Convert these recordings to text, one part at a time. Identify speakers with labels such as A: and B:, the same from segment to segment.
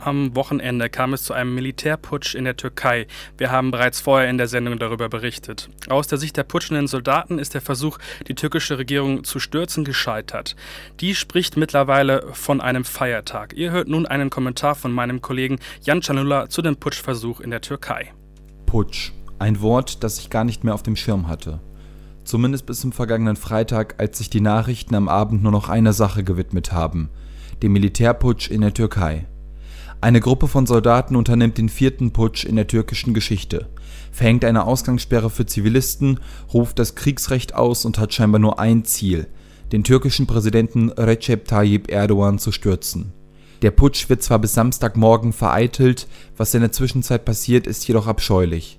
A: Am Wochenende kam es zu einem Militärputsch in der Türkei. Wir haben bereits vorher in der Sendung darüber berichtet. Aus der Sicht der putschenden Soldaten ist der Versuch, die türkische Regierung zu stürzen, gescheitert. Die spricht mittlerweile von einem Feiertag. Ihr hört nun einen Kommentar von meinem Kollegen Can Canula zu dem Putschversuch in der Türkei.
B: Putsch. Ein Wort, das ich gar nicht mehr auf dem Schirm hatte. Zumindest bis zum vergangenen Freitag, als sich die Nachrichten am Abend nur noch einer Sache gewidmet haben: dem Militärputsch in der Türkei. Eine Gruppe von Soldaten unternimmt den 4. Putsch in der türkischen Geschichte, verhängt eine Ausgangssperre für Zivilisten, ruft das Kriegsrecht aus und hat scheinbar nur ein Ziel: den türkischen Präsidenten Recep Tayyip Erdogan zu stürzen. Der Putsch wird zwar bis Samstagmorgen vereitelt, was in der Zwischenzeit passiert, ist jedoch abscheulich.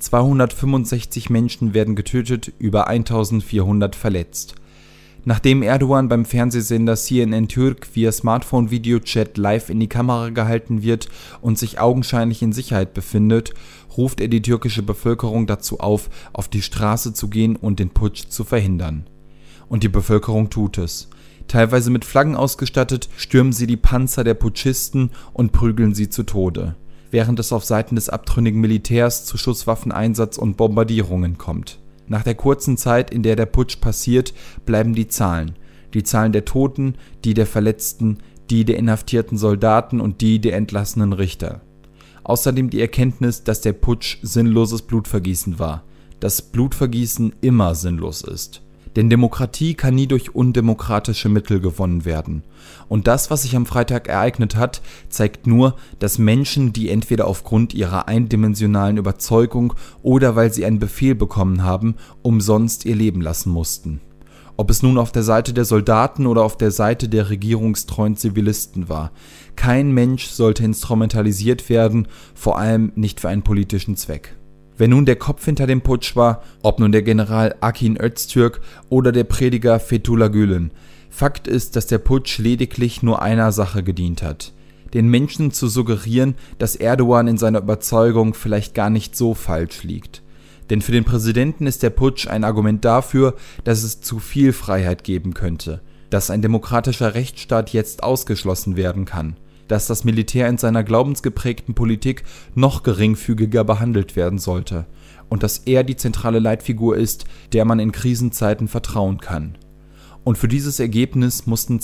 B: 265 Menschen werden getötet, über 1400 verletzt. Nachdem Erdogan beim Fernsehsender CNN Türk via Smartphone-Videochat live in die Kamera gehalten wird und sich augenscheinlich in Sicherheit befindet, ruft er die türkische Bevölkerung dazu auf die Straße zu gehen und den Putsch zu verhindern. Und die Bevölkerung tut es. Teilweise mit Flaggen ausgestattet, stürmen sie die Panzer der Putschisten und prügeln sie zu Tode, während es auf Seiten des abtrünnigen Militärs zu Schusswaffeneinsatz und Bombardierungen kommt. Nach der kurzen Zeit, in der der Putsch passiert, bleiben die Zahlen der Toten, die der Verletzten, die der inhaftierten Soldaten und die der entlassenen Richter. Außerdem die Erkenntnis, dass der Putsch sinnloses Blutvergießen war, dass Blutvergießen immer sinnlos ist. Denn Demokratie kann nie durch undemokratische Mittel gewonnen werden. Und das, was sich am Freitag ereignet hat, zeigt nur, dass Menschen, die entweder aufgrund ihrer eindimensionalen Überzeugung oder weil sie einen Befehl bekommen haben, umsonst ihr Leben lassen mussten. Ob es nun auf der Seite der Soldaten oder auf der Seite der regierungstreuen Zivilisten war. Kein Mensch sollte instrumentalisiert werden, vor allem nicht für einen politischen Zweck. Wer nun der Kopf hinter dem Putsch war, ob nun der General Akin Öztürk oder der Prediger Fethullah Gülen, Fakt ist, dass der Putsch lediglich nur einer Sache gedient hat: den Menschen zu suggerieren, dass Erdogan in seiner Überzeugung vielleicht gar nicht so falsch liegt. Denn für den Präsidenten ist der Putsch ein Argument dafür, dass es zu viel Freiheit geben könnte, dass ein demokratischer Rechtsstaat jetzt ausgeschlossen werden kann, dass das Militär in seiner glaubensgeprägten Politik noch geringfügiger behandelt werden sollte und dass er die zentrale Leitfigur ist, der man in Krisenzeiten vertrauen kann. Und für dieses Ergebnis mussten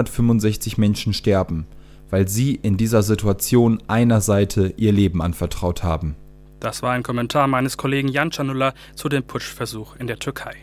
B: 265 Menschen sterben, weil sie in dieser Situation einer Seite ihr Leben anvertraut haben.
A: Das war ein Kommentar meines Kollegen Can Canula zu dem Putschversuch in der Türkei.